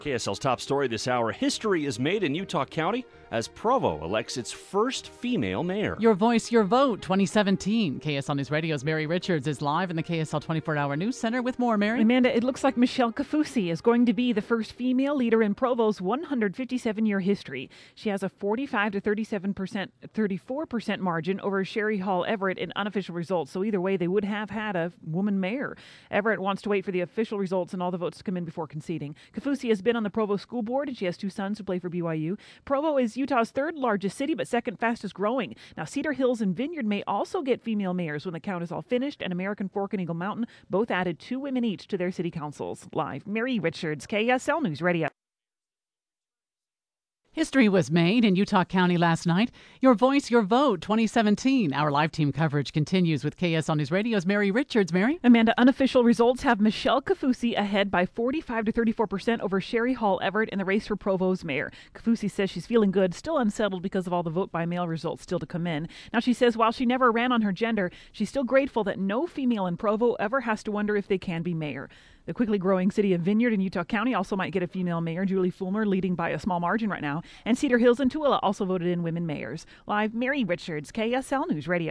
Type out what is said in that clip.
KSL's top story this hour. History is made in Utah County as Provo elects its first female mayor. Your Voice, Your Vote 2017. KSL News Radio's Mary Richards is live in the KSL 24-hour news center with more, Mary. Amanda, it looks like Michelle Kafusi is going to be the first female leader in Provo's 157-year history. She has a 45 to 34% margin over Sherry Hall Everett in unofficial results. So either way, they would have had a woman mayor. Everett wants to wait for the official results and all the votes to come in before conceding. Kafusi has been on the Provo School Board, and she has two sons who play for BYU. Provo is Utah's third largest city, but second fastest growing. Now, Cedar Hills and Vineyard may also get female mayors when the count is all finished, and American Fork and Eagle Mountain both added 2 women each to their city councils. Live, Mary Richards, KSL News Radio. History was made in Utah County last night. Your Voice, Your Vote 2017. Our live team coverage continues with KSL News Radio's Mary Richards. Mary? Amanda, unofficial results have Michelle Kafusi ahead by 45 to 34% over Sherry Hall Everett in the race for Provo's mayor. Kafusi says she's feeling good, still unsettled because of all the vote-by-mail results still to come in. Now, she says while she never ran on her gender, she's still grateful that no female in Provo ever has to wonder if they can be mayor. The quickly growing city of Vineyard in Utah County also might get a female mayor, Julie Fulmer leading by a small margin right now. And Cedar Hills and Tooele also voted in women mayors. Live, Mary Richards, KSL News Radio.